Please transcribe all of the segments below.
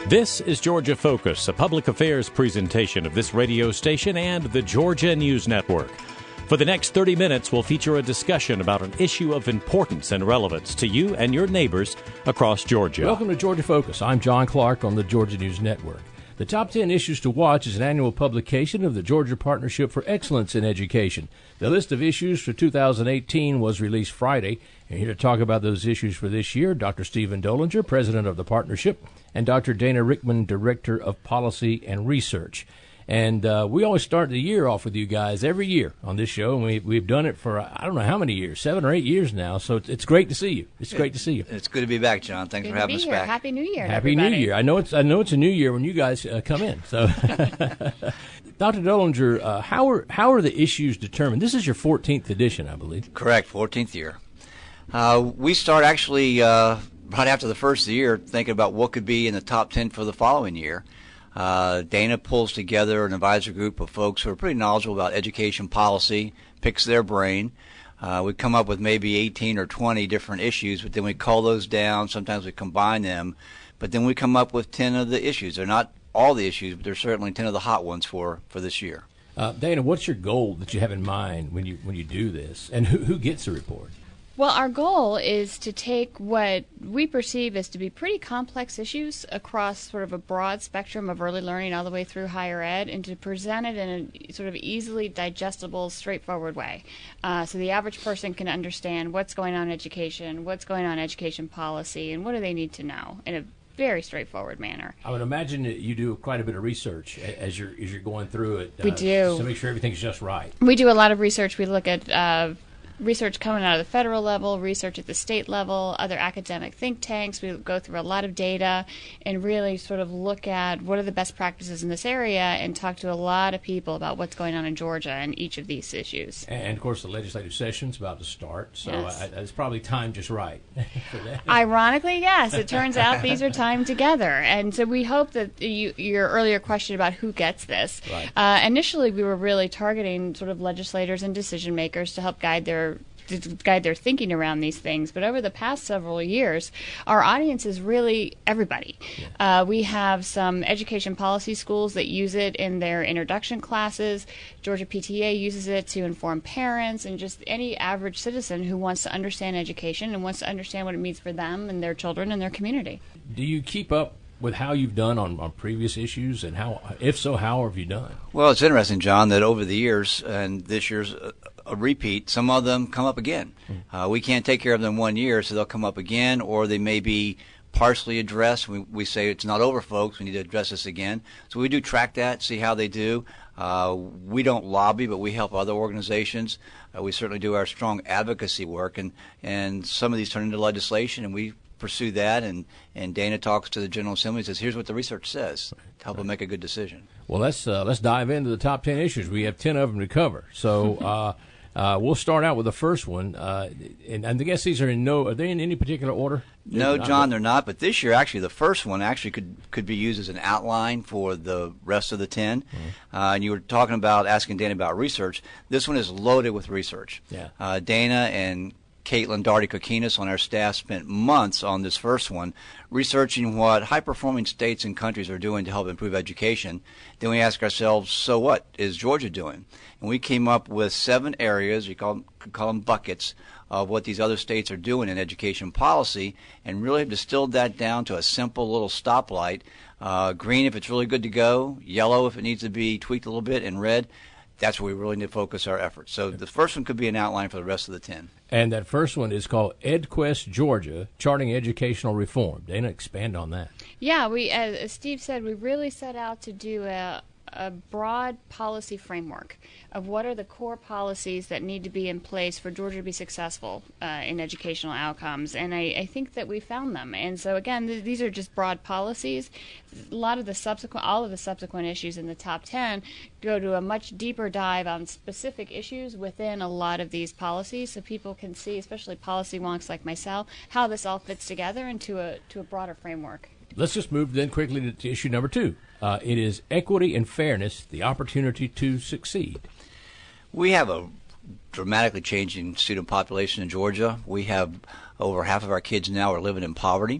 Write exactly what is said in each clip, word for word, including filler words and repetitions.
This is Georgia Focus, a public affairs presentation of this radio station and the Georgia News Network. For the next thirty minutes, we'll feature a discussion about an issue of importance and relevance to you and your neighbors across Georgia. Welcome to Georgia Focus. I'm John Clark on the Georgia News Network. The Top ten Issues to Watch is an annual publication of the Georgia Partnership for Excellence in Education. The list of issues for two thousand eighteen was released Friday. And here to talk about those issues for this year, Doctor Stephen Dollinger, president of the partnership, and Doctor Dana Rickman, director of policy and research. And uh, we always start the year off with you guys every year on this show, and we, we've done it for, I don't know how many years, seven or eight years now, so it's, it's great to see you. It's great to see you. It's good to be back, John. Thanks good for having us here. back. Happy New Year, Happy everybody. New Year. I know it's I know it's a new year when you guys uh, come in. So, Doctor Dollinger, uh, how are how are the issues determined? This is your fourteenth edition, I believe. Correct, fourteenth year. Uh, we start actually uh, right after the first year thinking about what could be in the top ten for the following year. Uh, Dana pulls together an advisor group of folks who are pretty knowledgeable about education policy, picks their brain. Uh, we come up with maybe eighteen or twenty different issues, but then we cull those down. Sometimes we combine them, but then we come up with ten of the issues. They're not all the issues, but they're certainly ten of the hot ones for, for this year. Uh, Dana, what's your goal that you have in mind when you when you do this, and who, who gets the report? Well, our goal is to take what we perceive as to be pretty complex issues across sort of a broad spectrum of early learning all the way through higher ed, and to present it in a sort of easily digestible, straightforward way. Uh, so the average person can understand what's going on in education, what's going on in education policy, and what do they need to know in a very straightforward manner. I would imagine that you do quite a bit of research as you're, as you're going through it. We uh, do. To make sure everything's just right. We do a lot of research. We look at uh, research coming out of the federal level, research at the state level, other academic think tanks. We go through a lot of data and really sort of look at what are the best practices in this area and talk to a lot of people about what's going on in Georgia and each of these issues. And, of course, the legislative session's about to start, so Yes. I, it's probably timed just right for that. Ironically, yes. It turns out these are timed together. And so we hope that you, your earlier question about who gets this, Right. uh, initially we were really targeting sort of legislators and decision makers to help guide their to guide their thinking around these things. But over the past several years, our audience is really everybody. Yeah. Uh, we have some education policy schools that use it in their introduction classes. Georgia P T A uses it to inform parents, and just any average citizen who wants to understand education and wants to understand what it means for them and their children and their community. Do you keep up with how you've done on, on previous issues, and how, if so, how have you done? Well, it's interesting, John, that over the years, and this year's a, a repeat, some of them come up again. Mm. Uh, we can't take care of them one year, so they'll come up again, or they may be partially addressed. We, we say it's not over, folks. We need to address this again. So we do track that, see how they do. Uh, we don't lobby, but we help other organizations. Uh, we certainly do our strong advocacy work, and, and some of these turn into legislation, and we pursue that, and, and Dana talks to the General Assembly and says, here's what the research says to help them make a good decision. Well, let's uh, let's dive into the top ten issues. We have ten of them to cover. So uh, uh, we'll start out with the first one, uh, and, and I guess these are in no. Are they in any particular order? No, John, they're not. But this year, actually, the first one actually could could be used as an outline for the rest of the ten. Mm-hmm. Uh, and you were talking about asking Dana about research. This one is loaded with research. Yeah. Uh, Dana and Caitlin Darty-Kokinas on our staff spent months on this first one, researching what high-performing states and countries are doing to help improve education. Then we ask ourselves, so what is Georgia doing? And we came up with seven areas, you call, could call them buckets, of what these other states are doing in education policy, and really have distilled that down to a simple little stoplight. Uh, green if it's really good to go, yellow if it needs to be tweaked a little bit, and red. That's where we really need to focus our efforts. So the first one could be an outline for the rest of the ten. And that first one is called EdQuest Georgia, Charting Educational Reform. Dana, expand on that. Yeah, we, as, as Steve said, we really set out to do a, a broad policy framework of what are the core policies that need to be in place for Georgia to be successful uh, in educational outcomes. And I, I think that we found them. And so, again, th- these are just broad policies. A lot of the subsequent, all of the subsequent issues in the top ten go to a much deeper dive on specific issues within a lot of these policies, so people can see, especially policy wonks like myself, how this all fits together into a to a broader framework. Let's just move then quickly to, to issue number two. Uh, it is equity and fairness, the opportunity to succeed. We have a dramatically changing student population in Georgia. We have over half of our kids now are living in poverty,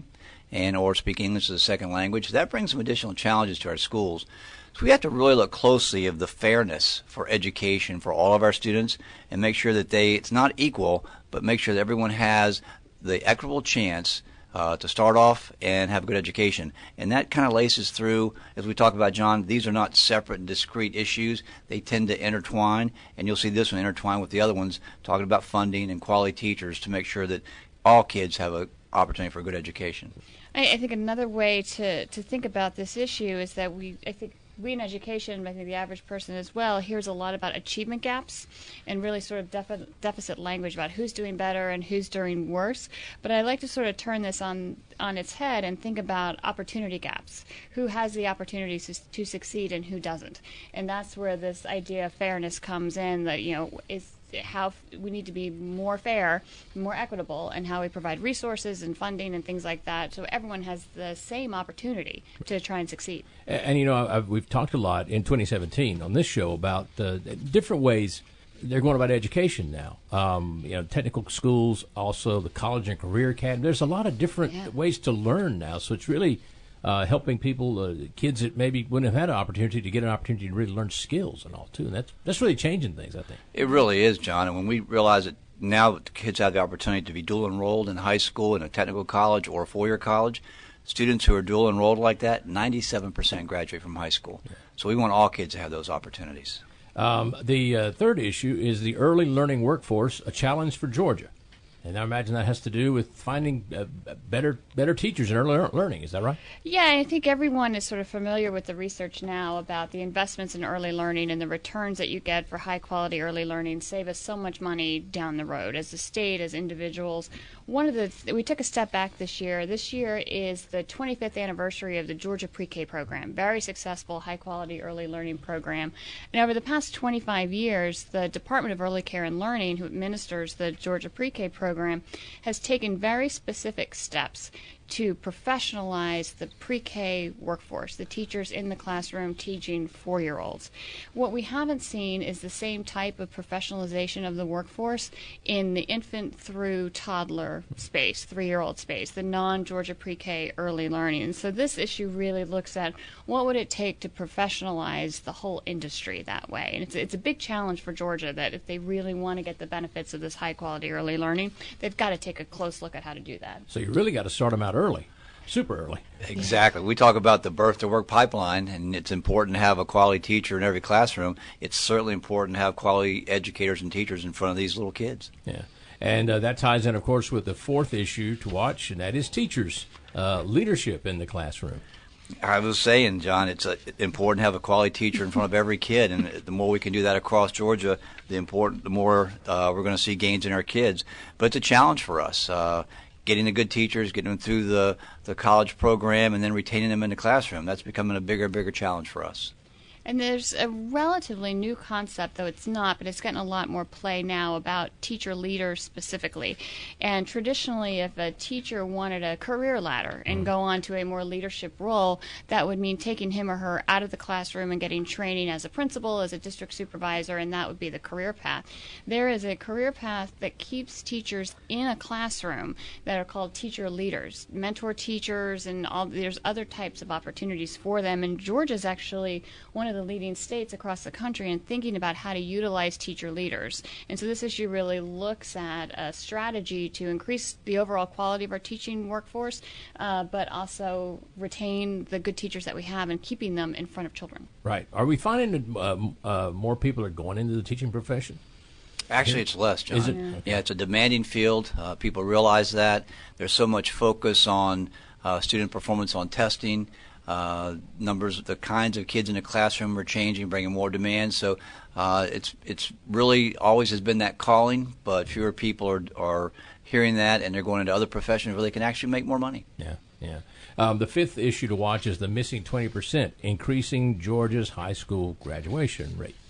and or speak English as a second language. That brings some additional challenges to our schools. So we have to really look closely of the fairness for education for all of our students and make sure that they, it's not equal, but make sure that everyone has the equitable chance uh, to start off and have a good education. And that kind of laces through, as we talk about, John, these are not separate and discrete issues. They tend to intertwine, and you'll see this one intertwine with the other ones, talking about funding and quality teachers to make sure that all kids have an opportunity for a good education. I, I think another way to, to think about this issue is that we, I think, we in education, I think the average person as well, hears a lot about achievement gaps and really sort of defi- deficit language about who's doing better and who's doing worse. But I like to sort of turn this on on its head and think about opportunity gaps. Who has the opportunities to, to succeed and who doesn't? And that's where this idea of fairness comes in, that, you know, is how we need to be more fair, more equitable, and how we provide resources and funding and things like that, so everyone has the same opportunity to try and succeed. And, and you know, I've, we've talked a lot in twenty seventeen on this show about uh, different ways they're going about education now. Um, you know, technical schools, also the college and career academy. There's a lot of different yeah. ways to learn now, so it's really Uh, helping people, uh, kids that maybe wouldn't have had an opportunity to get an opportunity to really learn skills and all, too. And that's, that's really changing things, I think. It really is, John. And when we realize that now that kids have the opportunity to be dual enrolled in high school, in a technical college, or a four-year college, students who are dual enrolled like that, ninety-seven percent graduate from high school. Yeah. So we want all kids to have those opportunities. Um, the uh, third issue is the early learning workforce, a challenge for Georgia. And I imagine that has to do with finding uh, better better teachers in early learning. Is that right? Yeah, I think everyone is sort of familiar with the research now about the investments in early learning, and the returns that you get for high-quality early learning save us so much money down the road as a state, as individuals. One of the th- we took a step back this year. This year is the twenty-fifth anniversary of the Georgia Pre-K program, very successful high-quality early learning program. And over the past twenty-five years, the Department of Early Care and Learning, who administers the Georgia Pre-K program, has taken very specific steps to professionalize the pre-K workforce, the teachers in the classroom teaching four-year-olds. What we haven't seen is the same type of professionalization of the workforce in the infant through toddler space, three-year-old space, the non-Georgia pre-K early learning. And so this issue really looks at what would it take to professionalize the whole industry that way. And it's, it's a big challenge for Georgia that if they really want to get the benefits of this high-quality early learning, they've got to take a close look at how to do that. So you really got to start them out early, super early. Exactly. We talk about the birth to work pipeline, and it's important to have a quality teacher in every classroom. It's certainly important to have quality educators and teachers in front of these little kids. Yeah. And uh, that ties in, of course, with the fourth issue to watch, and that is teachers' uh, leadership in the classroom. I was saying, John, it's uh, important to have a quality teacher in front of every kid, and the more we can do that across Georgia, the important, the more uh, we're going to see gains in our kids. But it's a challenge for us. Uh, Getting the good teachers, getting them through the, the college program, and then retaining them in the classroom. That's becoming a bigger, bigger challenge for us. And there's a relatively new concept, though it's not, but it's getting a lot more play now about teacher leaders specifically. And traditionally, if a teacher wanted a career ladder and mm. go on to a more leadership role, that would mean taking him or her out of the classroom and getting training as a principal, as a district supervisor, and that would be the career path. There is a career path that keeps teachers in a classroom that are called teacher leaders, mentor teachers, and all. There's other types of opportunities for them. And Georgia's actually one of the leading states across the country in thinking about how to utilize teacher leaders. And so this issue really looks at a strategy to increase the overall quality of our teaching workforce, uh, but also retain the good teachers that we have and keeping them in front of children. Right. Are we finding that uh, uh, more people are going into the teaching profession? Actually, it's less, John. Is it? Yeah, yeah, it's a demanding field. Uh, people realize that. There's so much focus on uh, student performance on testing. Uh, numbers, the kinds of kids in the classroom are changing, bringing more demand. So uh, it's it's really always has been that calling, but fewer people are are hearing that, and they're going into other professions where they can actually make more money. Yeah, yeah. Um, the fifth issue to watch is the missing twenty percent, increasing Georgia's high school graduation rate.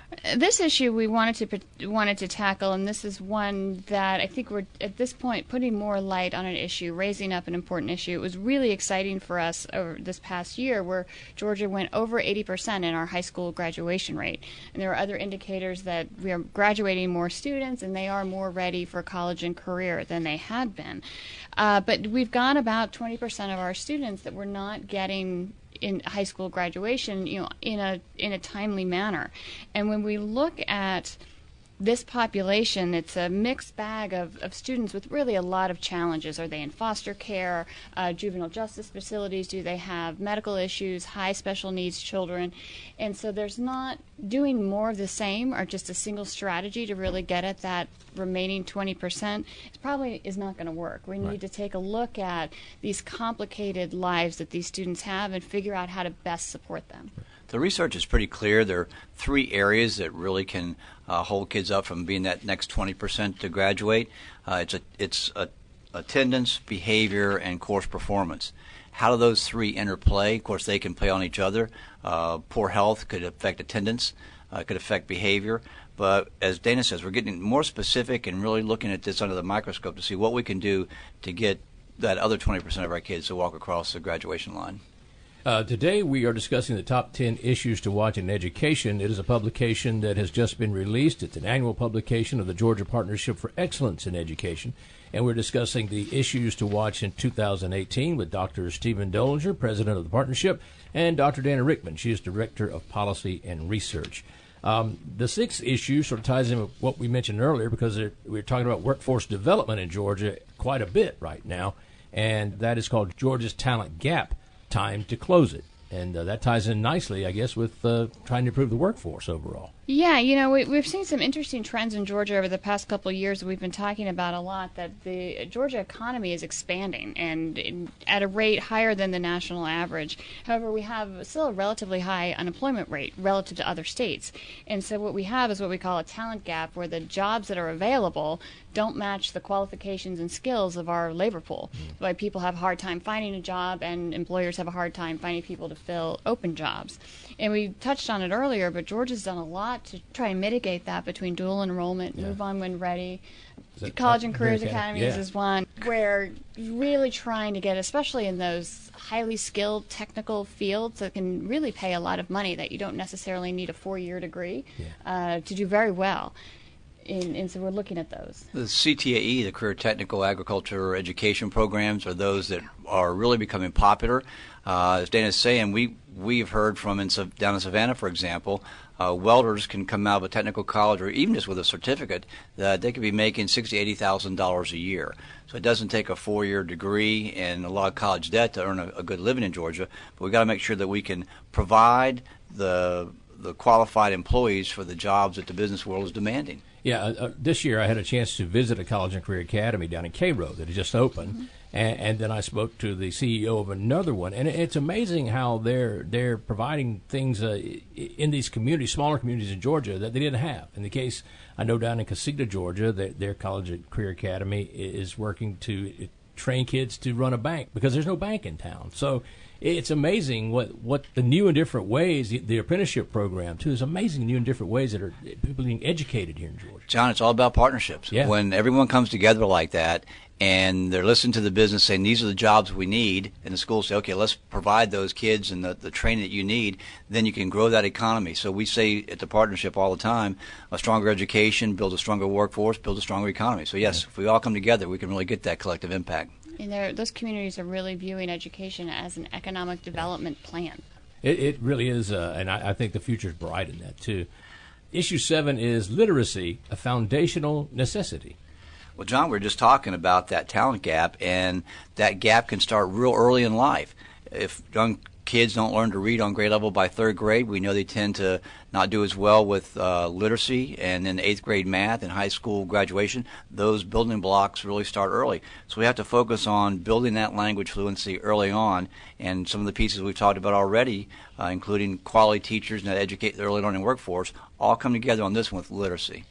This issue we wanted to wanted to tackle, and this is one that I think we're at this point putting more light on an issue, raising up an important issue. It was really exciting for us over this past year, where Georgia went over eighty percent in our high school graduation rate, and there are other indicators that we are graduating more students, and they are more ready for college and career than they had been. Uh, but we've got about twenty percent of our students that we're not getting in high school graduation, you know, in a in a timely manner. And when we look at this population, it's a mixed bag of, of students with really a lot of challenges. Are they in foster care, uh, juvenile justice facilities? Do they have medical issues, high special needs children? And so there's not doing more of the same or just a single strategy to really get at that remaining twenty percent. It probably is not going to work. We Right. need to take a look at these complicated lives that these students have and figure out how to best support them. The research is pretty clear. There are three areas that really can uh, hold kids up from being that next twenty percent to graduate. Uh, it's a, it's a, attendance, behavior, and course performance. How do those three interplay? Of course, they can play on each other. Uh, poor health could affect attendance, uh, could affect behavior. But as Dana says, we're getting more specific and really looking at this under the microscope to see what we can do to get that other twenty percent of our kids to walk across the graduation line. Uh, today we are discussing the top ten issues to watch in education. It is a publication that has just been released. It's an annual publication of the Georgia Partnership for Excellence in Education. And we're discussing the issues to watch in two thousand eighteen with Doctor Stephen Dollinger, president of the partnership, and Doctor Dana Rickman. She is director of policy and research. Um, the sixth issue sort of ties in with what we mentioned earlier, because we're talking about workforce development in Georgia quite a bit right now, and that is called Georgia's Talent Gap. Time to close it. And uh, that ties in nicely, I guess, with uh, trying to improve the workforce overall. Yeah, you know, we, we've seen some interesting trends in Georgia over the past couple of years that we've been talking about a lot, that the Georgia economy is expanding and in, at a rate higher than the national average. However, we have still a relatively high unemployment rate relative to other states. And so what we have is what we call a talent gap, where the jobs that are available don't match the qualifications and skills of our labor pool. Mm-hmm. Why people have a hard time finding a job, and employers have a hard time finding people to fill open jobs. And we touched on it earlier, but Georgia's done a lot to try and mitigate that between dual enrollment, yeah. Move On When Ready. That, College and uh, Careers okay. Academies yeah. is one where really trying to get, especially in those highly skilled technical fields that can really pay a lot of money, that you don't necessarily need a four-year degree yeah. uh, to do very well. And, and so we're looking at those. The C T A E, the Career Technical Agriculture Education Programs, are those that are really becoming popular. Uh, as Dana's saying, we, we've heard from in, down in Savannah, for example, uh, welders can come out of a technical college, or even just with a certificate, that they could be making sixty thousand dollars, eighty thousand dollars a year. So it doesn't take a four-year degree and a lot of college debt to earn a, a good living in Georgia, but we've got to make sure that we can provide the the qualified employees for the jobs that the business world is demanding. Yeah, uh, uh, this year I had a chance to visit a college and career academy down in Cairo that had just opened, mm-hmm. and, and then I spoke to the C E O of another one, and it's amazing how they're they're providing things uh, in these communities, smaller communities in Georgia, that they didn't have. In the case, I know down in Casita, Georgia, their, their college and career academy is working to train kids to run a bank because there's no bank in town. So it's amazing what, what the new and different ways, the, the apprenticeship program, too, is amazing new and different ways that are people being educated here in Georgia. John, it's all about partnerships. Yeah. When everyone comes together like that and they're listening to the business saying these are the jobs we need, and the schools say, okay, let's provide those kids and the, the training that you need, then you can grow that economy. So we say at the partnership all the time, a stronger education builds a stronger workforce, builds a stronger economy. So yes, yeah. if we all come together, we can really get that collective impact. And those communities are really viewing education as an economic development plan. It, it really is, uh, and I, I think the future is bright in that, too. Issue seven is literacy, a foundational necessity. Well, John, we were just talking about that talent gap, and that gap can start real early in life. If young kids don't learn to read on grade level by third grade, we know they tend to not do as well with uh, literacy, and then eighth grade math and high school graduation. Those building blocks really start early. So we have to focus on building that language fluency early on, and some of the pieces we've talked about already, uh, including quality teachers and that educate the early learning workforce, all come together on this one with literacy.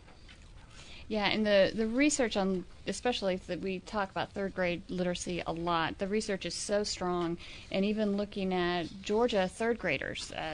Yeah, and the, the research on, especially that we talk about third grade literacy a lot, the research is so strong, and even looking at Georgia third graders, uh,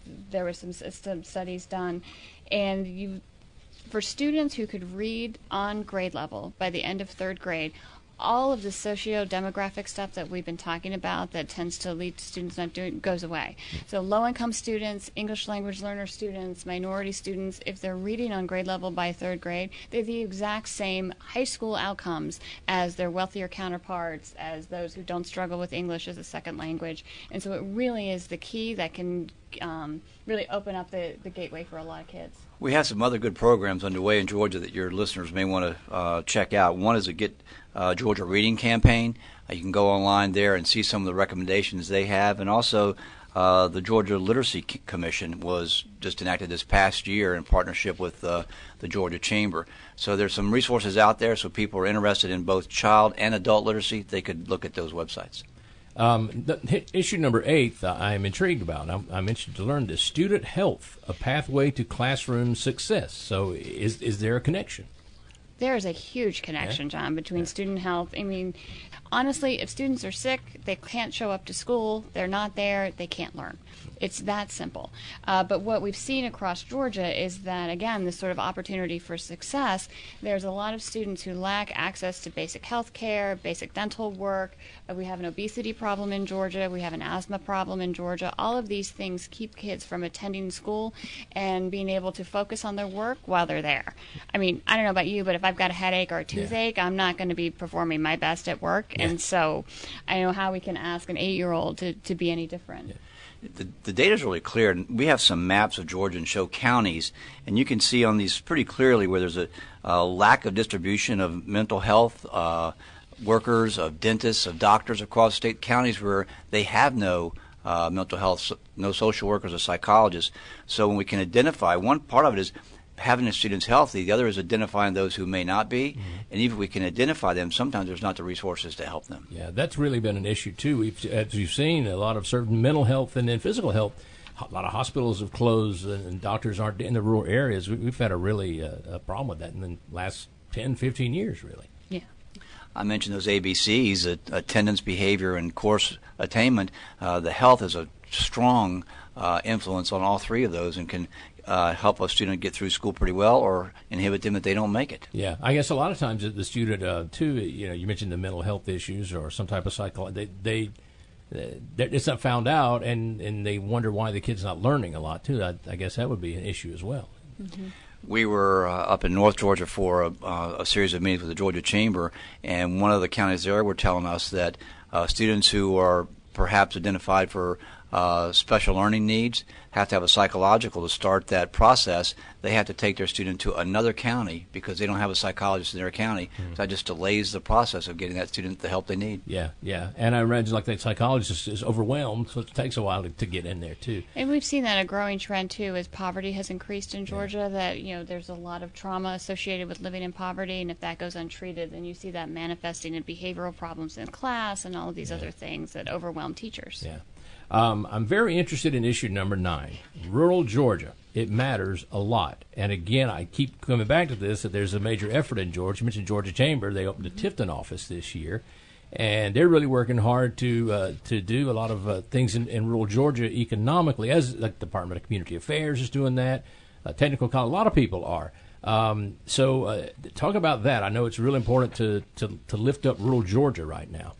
there were some, some studies done, and you, for students who could read on grade level by the end of third grade, all of the socio-demographic stuff that we've been talking about that tends to lead to students not doing goes away. So low-income students, English language learner students, minority students, if they're reading on grade level by third grade, they're the exact same high school outcomes as their wealthier counterparts, as those who don't struggle with English as a second language. And so it really is the key that can um, really open up the, the gateway for a lot of kids. We have some other good programs underway in Georgia that your listeners may want to uh, check out. One is a Get uh, Georgia Reading campaign. Uh, you can go online there and see some of the recommendations they have. And also, uh, the Georgia Literacy Commission was just enacted this past year in partnership with uh, the Georgia Chamber. So there's some resources out there, so people are interested in both child and adult literacy. They could look at those websites. Um, the, issue number eight, uh, I'm intrigued about. I'm, I'm interested to learn this. Student health, a pathway to classroom success. So is is there a connection? There is a huge connection, yeah. John, between yeah. student health. I mean, honestly, if students are sick, they can't show up to school, they're not there, they can't learn. It's that simple. Uh, but what we've seen across Georgia is that, again, this sort of opportunity for success, there's a lot of students who lack access to basic health care, basic dental work. Uh, we have an obesity problem in Georgia. We have an asthma problem in Georgia. All of these things keep kids from attending school and being able to focus on their work while they're there. I mean, I don't know about you, but if I've got a headache or a toothache, yeah. I'm not going to be performing my best at work. Yeah. And so I don't know how we can ask an eight-year-old to, to be any different. Yeah. The, the data is really clear. We have some maps of Georgia and show counties, and you can see on these pretty clearly where there's a, a lack of distribution of mental health uh, workers, of dentists, of doctors across state counties where they have no uh, mental health, no social workers or psychologists. So when we can identify, one part of it is having the students healthy, the other is identifying those who may not be, mm-hmm. and even if we can identify them, sometimes there's not the resources to help them. Yeah, that's really been an issue too. We've, as you've seen, a lot of certain mental health and then physical health, a lot of hospitals have closed and doctors aren't in the rural areas. We've had a really uh, a problem with that in the last ten, fifteen years, really. Yeah. I mentioned those A B Cs, uh, attendance, behavior, and course attainment. Uh, the health is a strong uh, influence on all three of those and can Uh, help a student get through school pretty well, or inhibit them if they don't make it. Yeah, I guess a lot of times the student uh, too. You know, you mentioned the mental health issues or some type of psychology. They, they, it's not found out, and, and they wonder why the kid's not learning a lot too. I, I guess that would be an issue as well. Mm-hmm. We were uh, up in North Georgia for a, uh, a series of meetings with the Georgia Chamber, and one of the counties there were telling us that uh, students who are perhaps identified for uh, special learning needs have to have a psychological to start that process. They have to take their student to another county because they don't have a psychologist in their county. Mm-hmm. So that just delays the process of getting that student the help they need. Yeah, yeah. And I imagine like that psychologist is overwhelmed, so it takes a while to, to get in there too. And we've seen that a growing trend too as poverty has increased in Georgia, yeah. that, you know, there's a lot of trauma associated with living in poverty, and if that goes untreated, then you see that manifesting in behavioral problems in class and all of these yeah. other things that overwhelm teachers. Yeah. Um, I'm very interested in issue number nine, rural Georgia. It matters a lot. And again, I keep coming back to this, that there's a major effort in Georgia. You mentioned Georgia Chamber. They opened a Tifton office this year, and they're really working hard to uh, to do a lot of uh, things in, in rural Georgia economically, as like the Department of Community Affairs is doing that. Uh, technical college, a lot of people are. Um, so uh, talk about that. I know it's really important to, to, to lift up rural Georgia right now.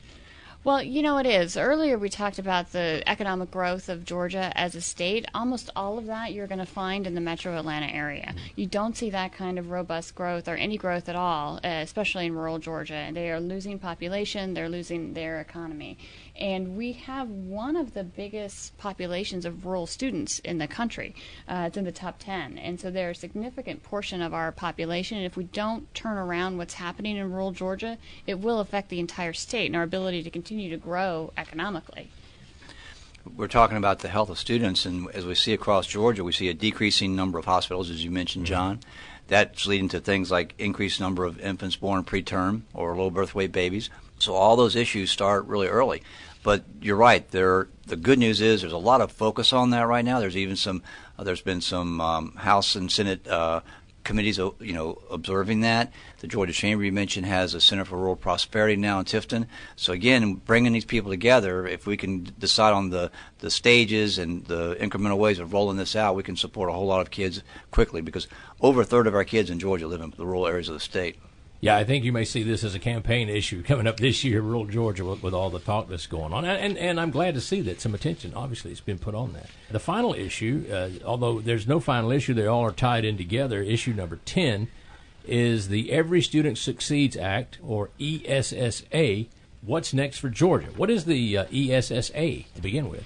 Well, you know, it is. Earlier we talked about the economic growth of Georgia as a state. Almost all of that you're going to find in the metro Atlanta area. You don't see that kind of robust growth or any growth at all, uh, especially in rural Georgia. They are losing population. They're losing their economy. And we have one of the biggest populations of rural students in the country. Uh, it's in the top ten. And so they're a significant portion of our population. And if we don't turn around what's happening in rural Georgia, it will affect the entire state and our ability to continue to grow economically. We're talking about the health of students, and as we see across Georgia, we see a decreasing number of hospitals, as you mentioned, John. That's leading to things like increased number of infants born preterm or low birth weight babies. So all those issues start really early. But you're right. There, the good news is there's a lot of focus on that right now. There's even some, uh, there's been some um, House and Senate uh, committees, you know, observing that. The Georgia Chamber, you mentioned, has a Center for Rural Prosperity now in Tifton. So again, bringing these people together, if we can decide on the, the stages and the incremental ways of rolling this out, we can support a whole lot of kids quickly, because over a third of our kids in Georgia live in the rural areas of the state. Yeah, I think you may see this as a campaign issue coming up this year, rural Georgia, with, with all the talk that's going on. And, and I'm glad to see that some attention, obviously, has been put on that. The final issue, uh, although there's no final issue, they all are tied in together. Issue number ten is the Every Student Succeeds Act, or E S S A. What's next for Georgia? What is the uh, E S S A to begin with?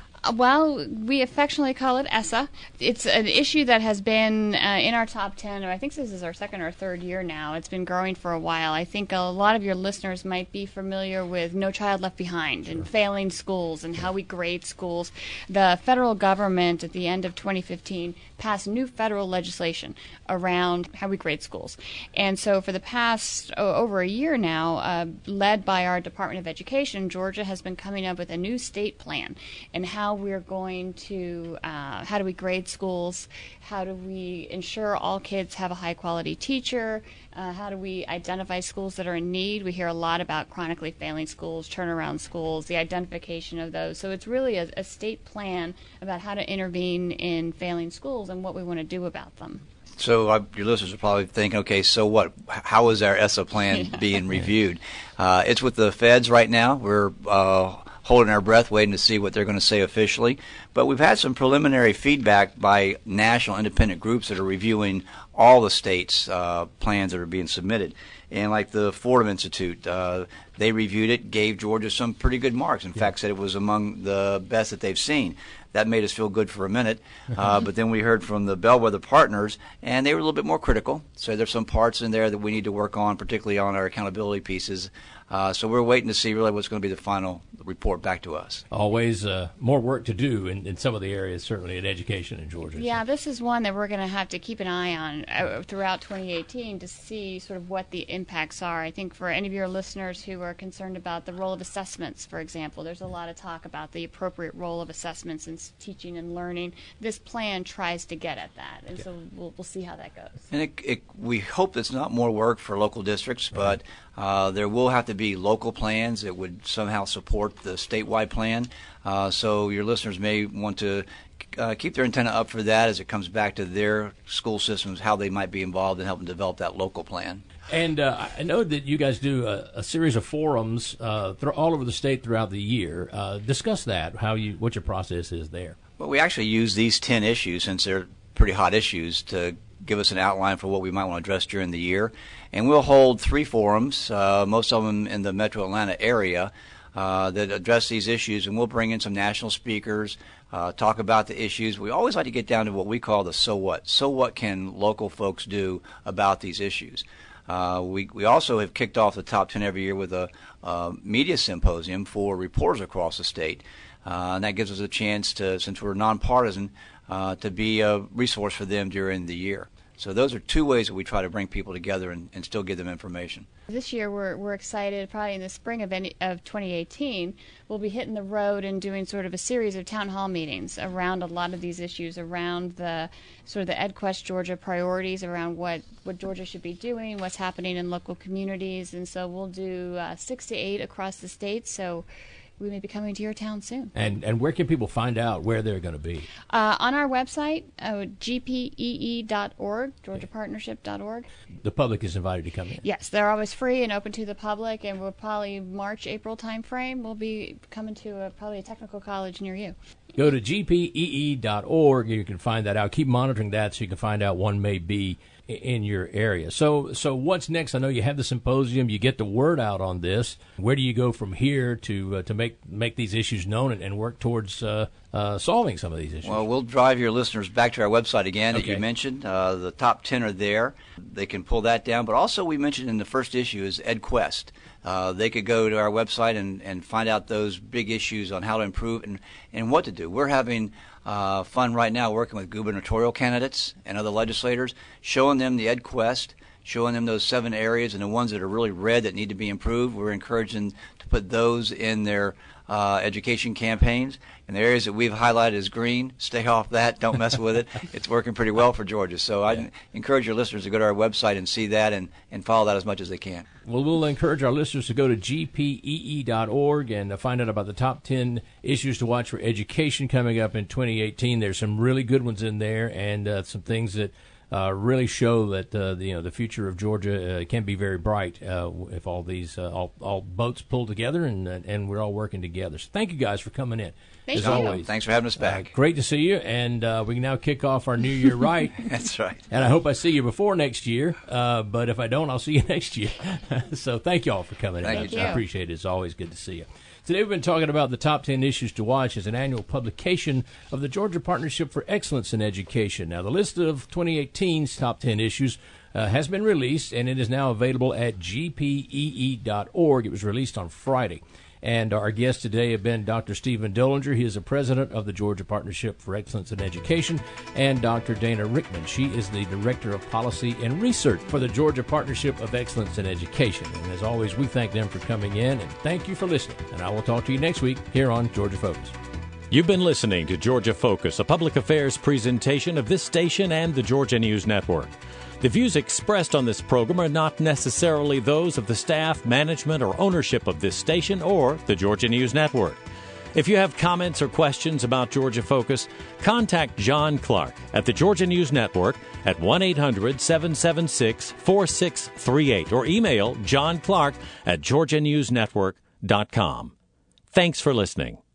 Well, we affectionately call it E S A. It's an issue that has been uh, in our top ten, or I think this is our second or third year now. It's been growing for a while. I think a lot of your listeners might be familiar with No Child Left Behind and failing schools and how we grade schools. The federal government at the end of twenty fifteen passed new federal legislation around how we grade schools. And so for the past oh, over a year now, uh, led by our Department of Education, Georgia has been coming up with a new state plan and how we're going to, uh, how do we grade schools, how do we ensure all kids have a high-quality teacher, uh, how do we identify schools that are in need. We hear a lot about chronically failing schools, turnaround schools, the identification of those. So it's really a, a state plan about how to intervene in failing schools and what we want to do about them. So uh, your listeners are probably thinking, okay, so what? How is our E S A plan Yeah. being reviewed? Uh, it's with the feds right now. We're uh, holding our breath, waiting to see what they're going to say officially. But we've had some preliminary feedback by national independent groups that are reviewing all the states' uh, plans that are being submitted. And like the Fordham Institute, uh, they reviewed it, gave Georgia some pretty good marks. In yeah. fact, said it was among the best that they've seen. That made us feel good for a minute. Uh, but then we heard from the Bellwether partners, and they were a little bit more critical. So there's some parts in there that we need to work on, particularly on our accountability pieces. Uh, so we're waiting to see really what's going to be the final report back to us. Always uh, more work to do in, in some of the areas, certainly in education in Georgia. Yeah, this is one that we're going to have to keep an eye on uh, throughout twenty eighteen to see sort of what the impacts are. I think for any of your listeners who are concerned about the role of assessments, for example, there's a lot of talk about the appropriate role of assessments in teaching and learning. This plan tries to get at that, and yeah. so we'll, we'll see how that goes. And it, it, we hope it's not more work for local districts, but uh, there will have to be local plans that would somehow support the statewide plan. Uh, so your listeners may want to uh, keep their antenna up for that as it comes back to their school systems, how they might be involved in helping develop that local plan. And uh, I know that you guys do a, a series of forums uh, th- all over the state throughout the year. Uh, discuss that, how you, what your process is there. Well, we actually use these ten issues, since they're pretty hot issues, to give us an outline for what we might want to address during the year. And we'll hold three forums, uh, most of them in the metro Atlanta area, uh, that address these issues, and we'll bring in some national speakers, uh, talk about the issues. We always like to get down to what we call the so what. So what can local folks do about these issues? Uh, we, we also have kicked off the top ten every year with a uh, media symposium for reporters across the state. Uh, and that gives us a chance to, since we're nonpartisan, uh, to be a resource for them during the year. So those are two ways that we try to bring people together and, and still give them information. This year we're we're excited. Probably in the spring of any, of twenty eighteen, we'll be hitting the road and doing sort of a series of town hall meetings around a lot of these issues, around the sort of the EdQuest Georgia priorities, around what, what Georgia should be doing, what's happening in local communities. And so we'll do uh, six to eight across the state. So we may be coming to your town soon. And and where can people find out where they're going to be? Uh, on our website, uh, G P E E dot org, georgia partnership dot org. The public is invited to come in. Yes, they're always free and open to the public, and we'll probably March, April time frame, we'll be coming to a, probably a technical college near you. Go to G P E E dot org and you can find that out. Keep monitoring that so you can find out one may be in your area. So so what's next? I know you have the symposium. You get the word out on this. Where do you go from here to uh, to make make these issues known and, and work towards uh, uh, solving some of these issues? Well, we'll drive your listeners back to our website again okay. that you mentioned. Uh, the top ten are there. They can pull that down. But also we mentioned in the first issue is EdQuest. Uh, they could go to our website and, and find out those big issues on how to improve and, and what to do. We're having uh, fun right now working with gubernatorial candidates and other legislators, showing them the EdQuest, showing them those seven areas and the ones that are really red that need to be improved. We're encouraging to put those in their uh, education campaigns. And the areas that we've highlighted as green, stay off that. Don't mess with it. It's working pretty well for Georgia. So I yeah. encourage your listeners to go to our website and see that and, and follow that as much as they can. Well, we'll encourage our listeners to go to G P E E dot org and find out about the top ten issues to watch for education coming up in twenty eighteen. There's some really good ones in there and uh, some things that uh, really show that uh, the, you know, the future of Georgia uh, can be very bright uh, if all these uh, all, all boats pull together and and we're all working together. So thank you guys for coming in. Thank As you. always. Thanks for having us back. Uh, great to see you, and uh, we can now kick off our new year right. That's right. And I hope I see you before next year, uh, but if I don't, I'll see you next year. So thank you all for coming in. Thank you, I appreciate it. It's always good to see you. Today we've been talking about the top ten issues to watch as an annual publication of the Georgia Partnership for Excellence in Education. Now, the list of twenty eighteen's top ten issues uh, has been released, and it is now available at G P E E dot org. It was released on Friday. And our guests today have been Doctor Stephen Dollinger. He is the president of the Georgia Partnership for Excellence in Education, and Doctor Dana Rickman. She is the director of policy and research for the Georgia Partnership of Excellence in Education. And as always, we thank them for coming in, and thank you for listening. And I will talk to you next week here on Georgia Focus. You've been listening to Georgia Focus, a public affairs presentation of this station and the Georgia News Network. The views expressed on this program are not necessarily those of the staff, management, or ownership of this station or the Georgia News Network. If you have comments or questions about Georgia Focus, contact John Clark at the Georgia News Network at one eight hundred seven seven six four six three eight or email john clark at georgia news network dot com. Thanks for listening.